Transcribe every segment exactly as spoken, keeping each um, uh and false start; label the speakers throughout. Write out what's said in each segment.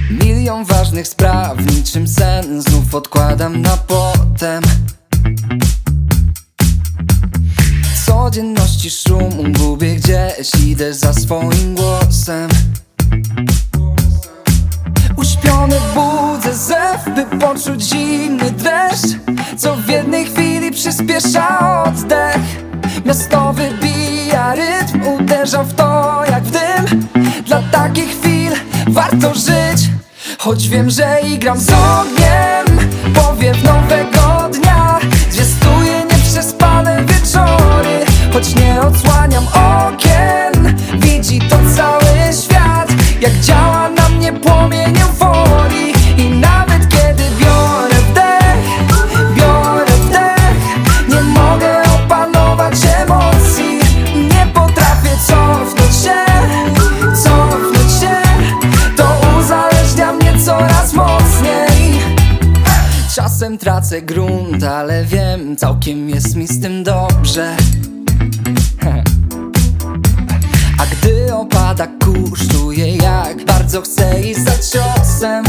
Speaker 1: Milion ważnych spraw, niczym sen znów odkładam na potem. Codzienności szum gubię gdzieś, idę za swoim głosem. Uśpiony budzę zew, by poczuć zimny dreszcz, co w jednej chwili przyspiesza oddech. Miasto wybija rytm, uderza w to jak w dym. Dla takich chwil warto żyć, choć wiem, że igram z ogniem. Powiew nowego dnia zwiastuje nieprzespane wieczory, choć nie odsłaniam okien. Widzi to cały świat, jak działa na mnie płomień euforii. I nawet kiedy biorę wdech, biorę wdech, nie mogę opanować emocji. Nie potrafię cofnąć się, cofnąć się. To uzależnia mnie coraz mocniej. Czasem tracę grunt, ale wiem, całkiem jest mi z tym dobrze. A gdy opada kurz, czuję, jak bardzo chcę iść za ciosem.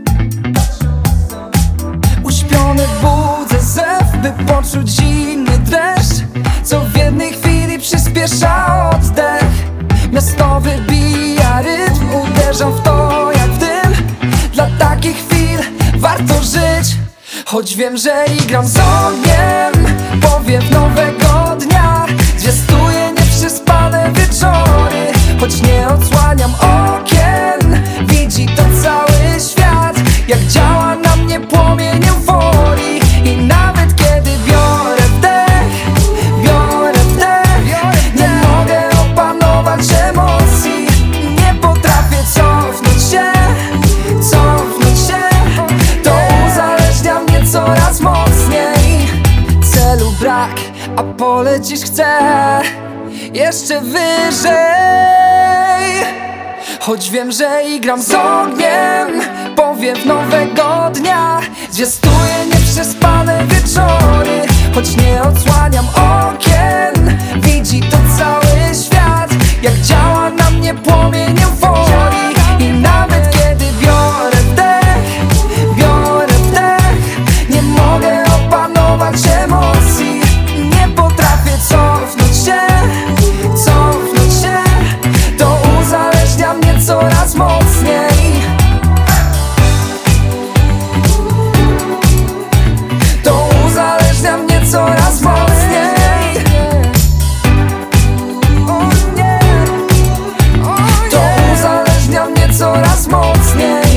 Speaker 1: Uśpiony budzę zew, by poczuć zimny dreszcz, co w jednej chwili przyspiesza oddech. Miasto wybija rytm, uderzam w to jak w dym. Dla takich chwil warto żyć, choć wiem, że igram z ogniem. Powiew nowego dnia zwiastuje nieprzespane wieczory, choć nie odsłaniam okien. Widzi to cały świat, jak działa na mnie płomień euforii. I nawet kiedy biorę wdech, biorę wdech, nie mogę opanować emocji. Nie potrafię cofnąć się, cofnąć się. To uzależnia mnie coraz mocniej. Celu brak, a polecisz chcę jeszcze wyżej. Choć wiem, że igram z ogniem. Powiew nowego dnia zwiastuje nieprzespane wieczory, choć nie odsłaniam okien. Widzi to cały świat, jak działa na mnie płomień euforii. I nawet kiedy biorę wdech, biorę wdech, nie mogę opanować emocji. Nie potrafię cofnąć się, cofnąć się. To uzależnia mnie coraz mocniej. To uzależnia mnie coraz mocniej. To uzależnia mnie coraz mocniej.